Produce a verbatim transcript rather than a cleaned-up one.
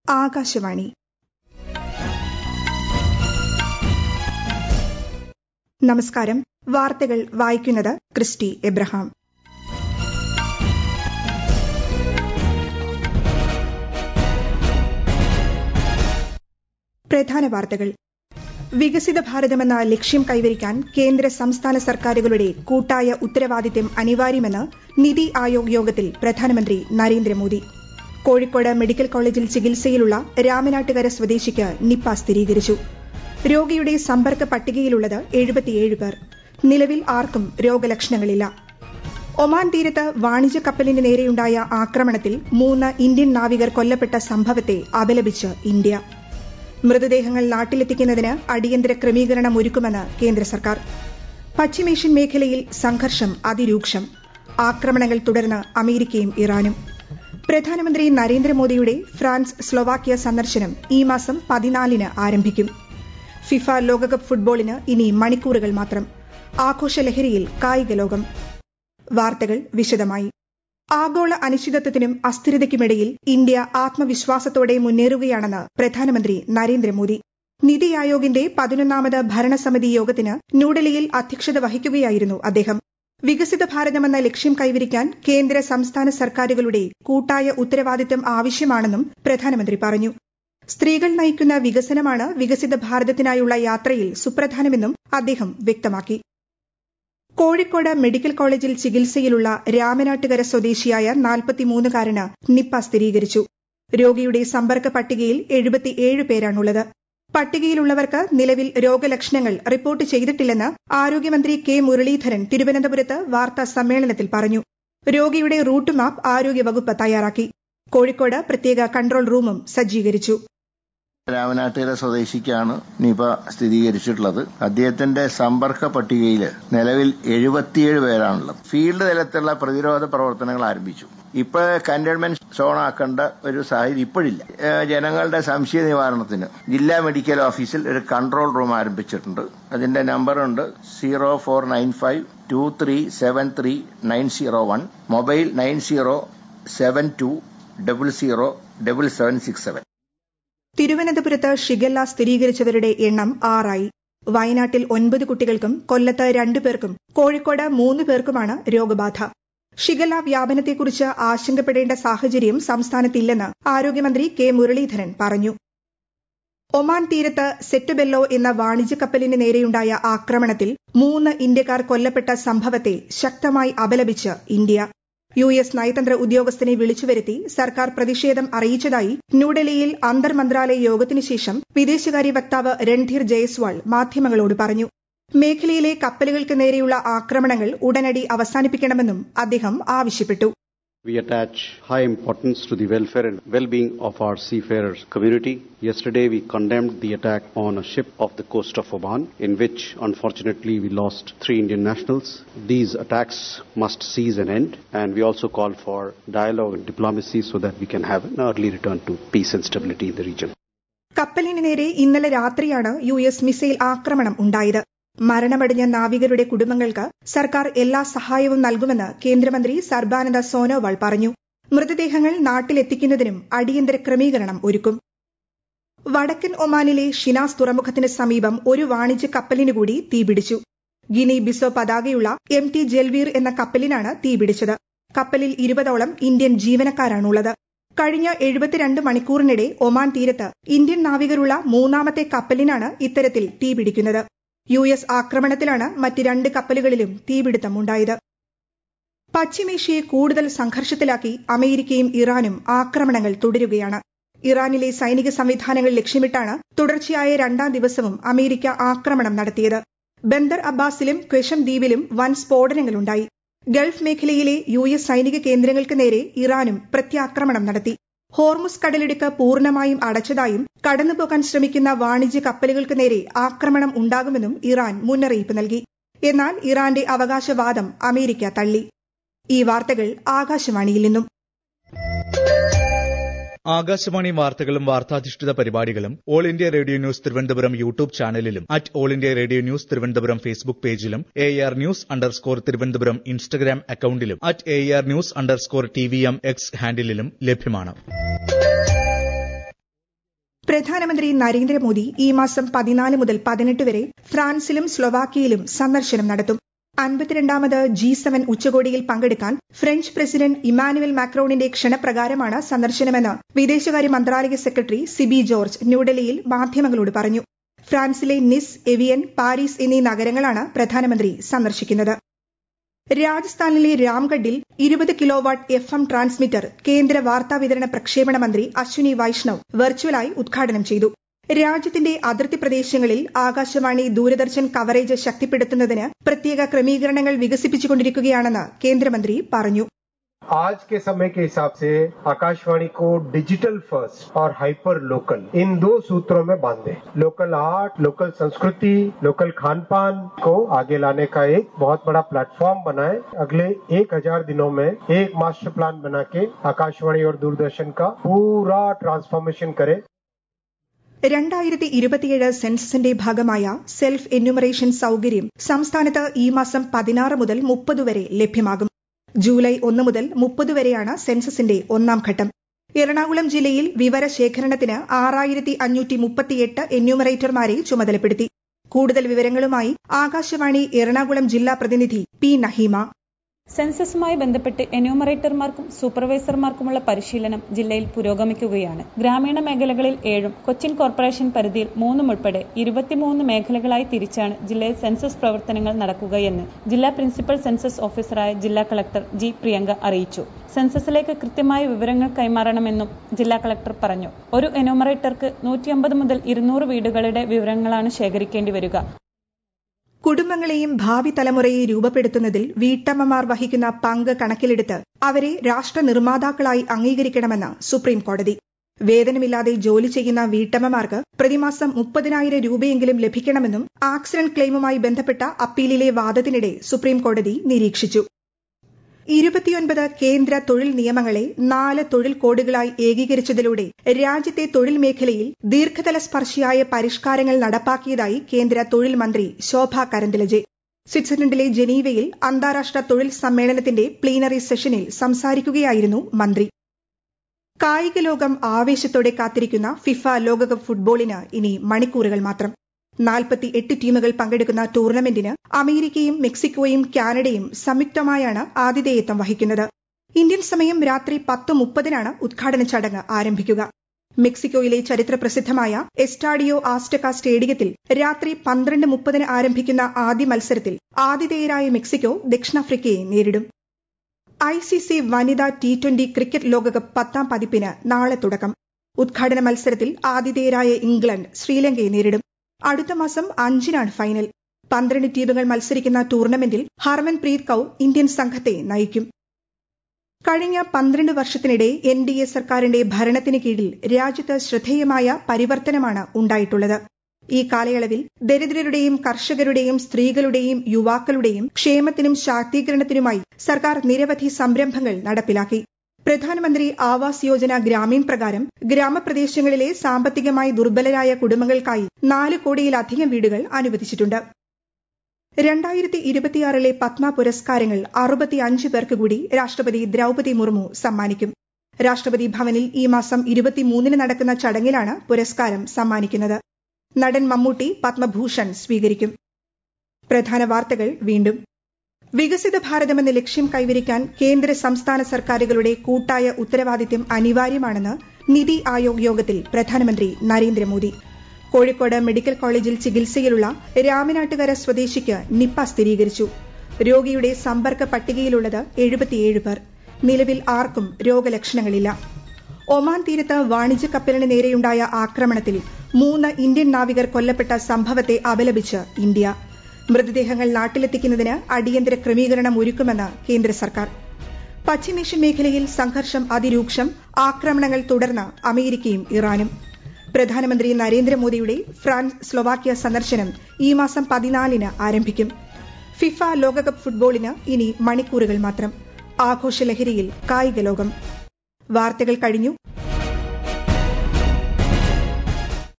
ആകാശവാണി. നമസ്കാരം. വാർത്തകൾ വായിക്കുന്നത് ക്രിസ്റ്റി എബ്രഹാം. പ്രധാന വാർത്തകൾ. വികസിത ഭാരതമെന്ന ലക്ഷ്യം കൈവരിക്കാൻ കേന്ദ്ര സംസ്ഥാന സർക്കാരുകളുടെ കൂട്ടായ ഉത്തരവാദിത്തം അനിവാര്യമെന്ന് നിതി ആയോഗ് യോഗത്തിൽ പ്രധാനമന്ത്രി നരേന്ദ്രമോദി. കോഴിക്കോട് മെഡിക്കൽ കോളേജിൽ ചികിത്സയിലുള്ള രാമനാട്ടുകര സ്വദേശിക്ക് നിപ്പ സ്ഥിരീകരിച്ചു. രോഗിയുടെ സമ്പർക്ക പട്ടികയിലുള്ളത് എഴുപത്തിയേഴ് പേർ. നിലവിൽ ആർക്കും രോഗലക്ഷണങ്ങളില്ല. ഒമാൻ തീരത്ത് വാണിജ്യ കപ്പലിന് നേരെയുണ്ടായ ആക്രമണത്തിൽ മൂന്ന് ഇന്ത്യൻ നാവികർ കൊല്ലപ്പെട്ട സംഭവത്തെ അപലപിച്ച് ഇന്ത്യ. മൃതദേഹങ്ങൾ നാട്ടിലെത്തിക്കുന്നതിന് അടിയന്തര ക്രമീകരണം ഒരുക്കുമെന്ന് കേന്ദ്ര സർക്കാർ. പശ്ചിമേഷ്യൻ മേഖലയിൽ സംഘർഷം അതിരൂക്ഷം. ആക്രമണങ്ങൾ തുടർന്ന് അമേരിക്കയും ഇറാനും. പ്രധാനമന്ത്രി നരേന്ദ്രമോദിയുടെ ഫ്രാൻസ് സ്ലൊവാക്യ സന്ദർശനം ഈ മാസം പതിനാലിന് ആരംഭിക്കും. ഫിഫ ലോകകപ്പ് ഫുട്ബോളിന് ഇനി മണിക്കൂറുകൾ മാത്രം. ആഘോഷലഹരിയിൽ കായിക ലോകം. വാർത്തകൾ വിശദമായി. ആഗോള അനിശ്ചിതത്വത്തിനും അസ്ഥിരതയ്ക്കുമിടയിൽ ഇന്ത്യ ആത്മവിശ്വാസത്തോടെ മുന്നേറുകയാണെന്ന് പ്രധാനമന്ത്രി നരേന്ദ്രമോദി. നിതി ആയോഗിന്റെ പതിനൊന്നാമത് ഭരണസമിതി യോഗത്തിന് ന്യൂഡൽഹിയിൽ അധ്യക്ഷത വഹിക്കുകയായിരുന്നു അദ്ദേഹം. വികസിത ഭാരതമെന്ന ലക്ഷ്യം കൈവരിക്കാൻ കേന്ദ്ര സംസ്ഥാന സർക്കാരുകളുടെ കൂട്ടായ ഉത്തരവാദിത്തം ആവശ്യമാണെന്നും പ്രധാനമന്ത്രി പറഞ്ഞു. സ്ത്രീകൾ നയിക്കുന്ന വികസനമാണ് വികസിത ഭാരതത്തിനായുള്ള യാത്രയിൽ സുപ്രധാനമെന്നും അദ്ദേഹം വ്യക്തമാക്കി. കോഴിക്കോട് മെഡിക്കൽ കോളേജിൽ ചികിത്സയിലുള്ള രാമനാട്ടുകര സ്വദേശിയായ നാൽപ്പത്തിമൂന്നുകാരന് നിപ്പ സ്ഥിരീകരിച്ചു. രോഗിയുടെ സമ്പർക്ക പട്ടികയിൽ എഴുപത്തിയേഴ് പേരാണുള്ളത്. പട്ടികയിലുള്ളവർക്ക് നിലവിൽ രോഗലക്ഷണങ്ങൾ റിപ്പോർട്ട് ചെയ്തിട്ടില്ലെന്ന് ആരോഗ്യമന്ത്രി കെ മുരളീധരൻ തിരുവനന്തപുരത്ത് വാർത്താ സമ്മേളനത്തിൽ പറഞ്ഞു. രോഗിയുടെ റൂട്ട് മാപ്പ് ആരോഗ്യവകുപ്പ് തയ്യാറാക്കി. കോഴിക്കോട് പ്രത്യേക കൺട്രോൾ റൂമും സജ്ജീകരിച്ചു. രാമനാട്ടുകര സ്വദേശിക്കാണ് നിപ സ്ഥിരീകരിച്ചിട്ടുള്ളത്. അദ്ദേഹത്തിന്റെ സമ്പർക്ക പട്ടികയിൽ നിലവിൽ എഴുപത്തിയേഴ് പേരാണുള്ളത്. ഫീൽഡ് തലത്തിലുള്ള പ്രതിരോധ പ്രവർത്തനങ്ങൾ ആരംഭിച്ചു. ഇപ്പൊ കണ്ടെയ്ൻമെന്റ് സോൺ ആക്കേണ്ട ഒരു സാഹചര്യം ഇപ്പോഴില്ല. ജനങ്ങളുടെ സംശയ നിവാരണത്തിന് ജില്ലാ മെഡിക്കൽ ഓഫീസിൽ ഒരു കൺട്രോൾ റൂം ആരംഭിച്ചിട്ടുണ്ട്. അതിന്റെ നമ്പറുണ്ട് zero four nine five two three seven three nine zero one, mobile nine zero seven two double zero double seven six seven. തിരുവനന്തപുരത്ത് ഷിഗല്ല സ്ഥിരീകരിച്ചവരുടെ എണ്ണം ആറായി. വയനാട്ടിൽ ഒൻപത് കുട്ടികൾക്കും കൊല്ലത്ത് രണ്ടു പേർക്കും കോഴിക്കോട് മൂന്ന് പേർക്കുമാണ് രോഗബാധ. ഷിഗല്ല വ്യാപനത്തെക്കുറിച്ച് ആശങ്കപ്പെടേണ്ട സാഹചര്യം സംസ്ഥാനത്തില്ലെന്ന് ആരോഗ്യമന്ത്രി കെ മുരളീധരൻ പറഞ്ഞു. ഒമാൻ തീരത്ത് സെറ്റുബെല്ലോ എന്ന വാണിജ്യ കപ്പലിന് നേരെയുണ്ടായ ആക്രമണത്തിൽ മൂന്ന് ഇന്ത്യക്കാർ കൊല്ലപ്പെട്ട സംഭവത്തെ ശക്തമായി അപലപിച്ച് ഇന്ത്യ. യു എസ് നയതന്ത്ര ഉദ്യോഗസ്ഥനെ വിളിച്ചുവരുത്തി സർക്കാർ പ്രതിഷേധം അറിയിച്ചതായി ന്യൂഡൽഹിയിൽ അന്തർ മന്ത്രാലയ യോഗത്തിനു ശേഷം വിദേശകാര്യ വക്താവ് രൺധീർ ജയ്സ്വാൾ മാധ്യമങ്ങളോട് പറഞ്ഞു. മേഖലയിലെ കപ്പലുകൾക്ക് നേരെയുള്ള ആക്രമണങ്ങൾ ഉടനടി അവസാനിപ്പിക്കണമെന്നും അദ്ദേഹം ആവശ്യപ്പെട്ടു. We attach high importance to the welfare and well-being of our seafarers community. Yesterday we condemned the attack on a ship off the coast of Oman, in which unfortunately we lost three Indian nationals. These attacks must cease and end, and we also call for dialogue and diplomacy so that we can have an early return to peace and stability in the region. കപ്പലിന് നേരെ ഇന്നലെ രാത്രിയാണ് U S missile ആക്രമണം ഉണ്ടായത്. മരണമടഞ്ഞ നാവികരുടെ കുടുംബങ്ങൾക്ക് സർക്കാർ എല്ലാ സഹായവും നൽകുമെന്ന് കേന്ദ്രമന്ത്രി സർബാനന്ദ സോനോവാൾ പറഞ്ഞു. മൃതദേഹങ്ങൾ നാട്ടിലെത്തിക്കുന്നതിനും അടിയന്തര ക്രമീകരണം ഒരുക്കും. വടക്കൻ ഒമാനിലെ ഷിനാസ് തുറമുഖത്തിന് സമീപം ഒരു വാണിജ്യ കപ്പലിന് കൂടി തീപിടിച്ചു. ഗിനി ബിസോ പതാകയുള്ള എം ടി ജൽവീർ എന്ന കപ്പലിനാണ് തീപിടിച്ചത്. കപ്പലിൽ ഇരുപതോളം ഇന്ത്യൻ ജീവനക്കാരാണുള്ളത്. കഴിഞ്ഞ എഴുപത്തിരണ്ട് മണിക്കൂറിനിടെ ഒമാൻ തീരത്ത് ഇന്ത്യൻ നാവികരുള്ള മൂന്നാമത്തെ കപ്പലിനാണ് ഇത്തരത്തിൽ തീപിടിക്കുന്നത്. യു എസ് ആക്രമണത്തിലാണ് മറ്റ് രണ്ട് കപ്പലുകളിലും തീപിടുത്തമുണ്ടായത്. പശ്ചിമേഷ്യയെ കൂടുതൽ സംഘർഷത്തിലാക്കി അമേരിക്കയും ഇറാനും ആക്രമണങ്ങൾ തുടരുകയാണ്. ഇറാനിലെ സൈനിക സംവിധാനങ്ങൾ ലക്ഷ്യമിട്ടാണ് തുടർച്ചയായ രണ്ടാം ദിവസവും അമേരിക്ക ആക്രമണം നടത്തിയത്. ബന്ദർ അബ്ബാസിലും ക്വശം ദ്വീപിലും വൻ സ്ഫോടനങ്ങളുണ്ടായി. ഗൾഫ് മേഖലയിലെ യു എസ് സൈനിക കേന്ദ്രങ്ങൾക്ക് നേരെ ഇറാനും പ്രത്യാക്രമണം നടത്തി. ഹോർമുസ് കടലിടുക്ക് പൂർണ്ണമായും അടച്ചതായും കടന്നുപോകാൻ ശ്രമിക്കുന്ന വാണിജ്യ കപ്പലുകൾക്ക് നേരെ ആക്രമണം ഉണ്ടാകുമെന്നും ഇറാൻ മുന്നറിയിപ്പ് നൽകി. എന്നാൽ ഇറാന്റെ അവകാശവാദം അമേരിക്ക തള്ളി. ഈ വാർത്തകൾ ആകാശവാണിയിൽ നിന്നും. ആകാശവാണി വാർത്തകളും വാർത്താധിഷ്ഠിത പരിപാടികളും All India Radio News Thiruvananthapuram YouTube ചാനലിലും at All India Radio News Thiruvananthapuram Facebook പേജിലും A R news underscore Thiruvananthapuram Instagram അക്കൌണ്ടിലും at A R news underscore T V M X ഹാൻഡിലും ലഭ്യമാണ്. പ്രധാനമന്ത്രി നരേന്ദ്രമോദി ഈ മാസം പതിനാല് മുതൽ പതിനെട്ട് വരെ ഫ്രാൻസിലും സ്ലൊവാക്യയിലും സന്ദർശനം നടത്തും. അൻപത്തിരണ്ടാമത് ജി സെവൻ ഉച്ചകോടിയിൽ പങ്കെടുക്കാൻ ഫ്രഞ്ച് പ്രസിഡന്റ് ഇമാനുവൽ മാക്രോണിന്റെ ക്ഷണപ്രകാരമാണ് സന്ദർശനമെന്ന് വിദേശകാര്യ മന്ത്രാലയ സെക്രട്ടറി സിബി ജോർജ് ന്യൂഡൽഹിയിൽ മാധ്യമങ്ങളോട് പറഞ്ഞു. ഫ്രാൻസിലെ നിസ്, എവിയൻ, പാരീസ് എന്നീ നഗരങ്ങളാണ് പ്രധാനമന്ത്രി സന്ദർശിക്കുന്നത്. രാജസ്ഥാനിലെ രാംഗഡിൽ ഇരുപത് കിലോവാട്ട് എഫ് എം ട്രാൻസ്മിറ്റർ കേന്ദ്ര വാർത്താവിതരണ പ്രക്ഷേപണ മന്ത്രി അശ്വിനി വൈഷ്ണവ് വെർച്വലായി ഉദ്ഘാടനം ചെയ്തു. രാജ്യത്തിന്റെ അതിർത്തി പ്രദേശങ്ങളിൽ ആകാശവാണി, ദൂരദർശൻ കവറേജ് ശക്തിപ്പെടുത്തുന്നതിന് പ്രത്യേക ക്രമീകരണങ്ങൾ വികസിപ്പിച്ചുകൊണ്ടിരിക്കുകയാണെന്ന് കേന്ദ്രമന്ത്രി പറഞ്ഞു. आज के समय के हिसाब से आकाशवाणी को डिजिटल फर्स्ट और हाइपर लोकल इन दो सूत्रों में बांधे. लोकल आर्ट, लोकल संस्कृति, लोकल खान पान को आगे लाने का एक बहुत बड़ा प्लेटफॉर्म बनाए. अगले एक हजार दिनों में एक मास्टर प्लान बना के आकाशवाणी और दूरदर्शन का पूरा ट्रांसफॉर्मेशन करे. രണ്ടായിരത്തി ഇരുപത്തിയേഴ് സെൻസസിന്റെ ഭാഗമായ സെൽഫ് എന്യൂമറേഷൻ സൌകര്യം സംസ്ഥാനത്ത് ഈ മാസം പതിനാറ് മുതൽ മുപ്പത് വരെ ലഭ്യമാകും. ജൂലൈ ഒന്ന് മുതൽ മുപ്പത് വരെയാണ് സെൻസസിന്റെ ഒന്നാം ഘട്ടം. എറണാകുളം ജില്ലയിൽ വിവരശേഖരണത്തിന് ആറായിരത്തി അഞ്ഞൂറ്റി മുപ്പത്തിയെട്ട് എന്യൂമറേറ്റർമാരെ ചുമതലപ്പെടുത്തി. കൂടുതൽ വിവരങ്ങളുമായി ആകാശവാണി എറണാകുളം ജില്ലാ പ്രതിനിധി പി നഹീമ. സെൻസസുമായി ബന്ധപ്പെട്ട് എന്യൂമറേറ്റർമാർക്കും സൂപ്പർവൈസർമാർക്കുമുള്ള പരിശീലനം ജില്ലയിൽ പുരോഗമിക്കുകയാണ്. ഗ്രാമീണ മേഖലകളിൽ ഏഴും കൊച്ചിൻ കോർപ്പറേഷൻ പരിധിയിൽ മൂന്നും ഉൾപ്പെടെ ഇരുപത്തിമൂന്ന് മേഖലകളായി തിരിച്ചാണ് ജില്ലയിൽ സെൻസസ് പ്രവർത്തനങ്ങൾ നടക്കുകയെന്ന് ജില്ലാ പ്രിൻസിപ്പൽ സെൻസസ് ഓഫീസറായ ജില്ലാ കളക്ടർ ജി പ്രിയങ്ക അറിയിച്ചു. സെൻസസിലേക്ക് കൃത്യമായ വിവരങ്ങൾ കൈമാറണമെന്നും ജില്ലാ കളക്ടർ പറഞ്ഞു. ഒരു എന്യൂമറേറ്റർക്ക് നൂറ്റിയമ്പത് മുതൽ ഇരുന്നൂറ് വീടുകളുടെ വിവരങ്ങളാണ് ശേഖരിക്കേണ്ടി വരിക. കുടുംബങ്ങളെയും ഭാവി തലമുറയെ രൂപപ്പെടുത്തുന്നതിൽ വീട്ടമ്മമാർ വഹിക്കുന്ന പങ്ക് കണക്കിലെടുത്ത് അവരെ രാഷ്ട്ര നിർമ്മാതാക്കളായി അംഗീകരിക്കണമെന്ന് സുപ്രീം കോടതി. വേതനമില്ലാതെ ജോലി ചെയ്യുന്ന വീട്ടമ്മമാർക്ക് പ്രതിമാസം മുപ്പതിനായിരം രൂപയെങ്കിലും ലഭിക്കണമെന്നും ആക്സിഡന്റ് ക്ലെയിമുമായി ബന്ധപ്പെട്ട അപ്പീലിലെ വാദത്തിനിടെ സുപ്രീം കോടതി നിരീക്ഷിച്ചു. ഇരുപത്തിയൊൻപത് കേന്ദ്ര തൊഴിൽ നിയമങ്ങളെ നാല് തൊഴിൽ കോഡുകളായി ഏകീകരിച്ചതിലൂടെ രാജ്യത്തെ തൊഴിൽ മേഖലയിൽ ദീർഘതല സ്പർശിയായ പരിഷ്കാരങ്ങൾ നടപ്പാക്കിയതായി കേന്ദ്ര തൊഴിൽ മന്ത്രി ശോഭ കരന്ദലജെ. സ്വിറ്റ്സർലൻഡിലെ ജനീവയിൽ അന്താരാഷ്ട്ര തൊഴിൽ സമ്മേളനത്തിന്റെ പ്ലീനറി സെഷനിൽ സംസാരിക്കുകയായിരുന്നു മന്ത്രി. കായിക ലോകം ആവേശത്തോടെ കാത്തിരിക്കുന്ന ഫിഫ ലോകകപ്പ് ഫുട്ബോളിന് ഇനി മണിക്കൂറുകൾ മാത്രം. നാൽപ്പത്തി എട്ട് ടീമുകൾ പങ്കെടുക്കുന്ന ടൂർണമെന്റിന് അമേരിക്കയും മെക്സിക്കോയും കാനഡയും സംയുക്തമായാണ് ആതിഥേയത്വം വഹിക്കുന്നത്. ഇന്ത്യൻ സമയം രാത്രി പത്ത് മുപ്പതിനാണ് ഉദ്ഘാടന ചടങ്ങ് ആരംഭിക്കുക. മെക്സിക്കോയിലെ ചരിത്ര പ്രസിദ്ധമായ എസ്റ്റാഡിയോ ആസ്റ്റക സ്റ്റേഡിയത്തിൽ രാത്രി പന്ത്രണ്ട് മുപ്പതിന് ആരംഭിക്കുന്ന ആദ്യ മത്സരത്തിൽ ആതിഥേയരായ മെക്സിക്കോ ദക്ഷിണാഫ്രിക്കയെ നേരിടും. ഐ സി സി വനിതാ ടി ട്വന്റി ക്രിക്കറ്റ് ലോകകപ്പ് പത്താം പതിപ്പിന് നാളെ തുടക്കം. ഉദ്ഘാടന മത്സരത്തിൽ ആതിഥേയരായ ഇംഗ്ലണ്ട് ശ്രീലങ്കയെ നേരിടും. അടുത്ത മാസം അഞ്ചിനാണ് ഫൈനൽ. പന്ത്രണ്ട് ടീമുകൾ മത്സരിക്കുന്ന ടൂർണമെന്റിൽ ഹർമൻപ്രീത് കൌർ ഇന്ത്യൻ സംഘത്തെ നയിക്കും. കഴിഞ്ഞ പന്ത്രണ്ട് വർഷത്തിനിടെ എൻ ഡി എ സർക്കാരിന്റെ ഭരണത്തിന് കീഴിൽ രാജ്യത്ത് ശ്രദ്ധേയമായ പരിവർത്തനമാണ് ഉണ്ടായിട്ടുള്ളത്. ഈ കാലയളവിൽ ദരിദ്രരുടെയും കർഷകരുടെയും സ്ത്രീകളുടെയും യുവാക്കളുടെയും ക്ഷേമത്തിനും ശാക്തീകരണത്തിനുമായി സർക്കാർ നിരവധി സംരംഭങ്ങൾ നടപ്പിലാക്കി. പ്രധാനമന്ത്രി ആവാസ് യോജന ഗ്രാമീൺ പ്രകാരം ഗ്രാമപ്രദേശങ്ങളിലെ സാമ്പത്തികമായി ദുർബലരായ കുടുംബങ്ങൾക്കായി നാല് കോടിയിലധികം വീടുകൾ അനുവദിച്ചിട്ടുണ്ട്. രണ്ടായിരത്തി ഇരുപത്തിയാറിലെ പത്മ പുരസ്കാരങ്ങൾ അറുപത്തിയഞ്ച് പേർക്ക് കൂടി രാഷ്ട്രപതി ദ്രൌപതി മുർമു സമ്മാനിക്കും. രാഷ്ട്രപതി ഭവനിൽ ഈ മാസം ഇരുപത്തിമൂന്നിന് നടക്കുന്ന ചടങ്ങിലാണ് പുരസ്കാരം സമ്മാനിക്കുന്നത്. നടൻ മമ്മൂട്ടി പത്മഭൂഷൺ സ്വീകരിക്കും. പ്രധാന വാർത്തകൾ വീണ്ടും. വികസിത ഭാരതമെന്ന ലക്ഷ്യം കൈവരിക്കാൻ കേന്ദ്ര സംസ്ഥാന സർക്കാരുകളുടെ കൂട്ടായ ഉത്തരവാദിത്തം അനിവാര്യമാണെന്ന് നിതി ആയോഗ് യോഗത്തിൽ പ്രധാനമന്ത്രി നരേന്ദ്രമോദി. കോഴിക്കോട് മെഡിക്കൽ കോളേജിൽ ചികിത്സയിലുള്ള രാമനാട്ടുകര സ്വദേശിക്ക് നിപ്പ സ്ഥിരീകരിച്ചു. രോഗിയുടെ സമ്പർക്ക പട്ടികയിലുള്ളത് എഴുപത്തിയേഴ് പേർ. നിലവിൽ ആർക്കും രോഗലക്ഷണങ്ങളില്ല. ഒമാൻ തീരത്ത് വാണിജ്യ കപ്പലിന് നേരെയുണ്ടായ ആക്രമണത്തിൽ മൂന്ന് ഇന്ത്യൻ നാവികർ കൊല്ലപ്പെട്ട സംഭവത്തെ അപലപിച്ച് ഇന്ത്യ. മൃതദേഹങ്ങൾ നാട്ടിലെത്തിക്കുന്നതിന് അടിയന്തര ക്രമീകരണം ഒരുക്കുമെന്ന് കേന്ദ്ര സർക്കാർ. പശ്ചിമേഷ്യൻ മേഖലയിൽ സംഘർഷം അതിരൂക്ഷം. ആക്രമണങ്ങൾ തുടർന്ന് അമേരിക്കയും ഇറാനും. പ്രധാനമന്ത്രി നരേന്ദ്രമോദിയുടെ ഫ്രാൻസ് സ്ലൊവാക്യ സന്ദർശനം ഈ മാസം പതിനാലിന് ആരംഭിക്കും. ഫിഫ ലോകകപ്പ് ഫുട്ബോളിന് ഇനി മണിക്കൂറുകൾ മാത്രം. ആഘോഷലഹരിയിൽ കായിക ലോകം. വാർത്തകൾ കഴിഞ്ഞു.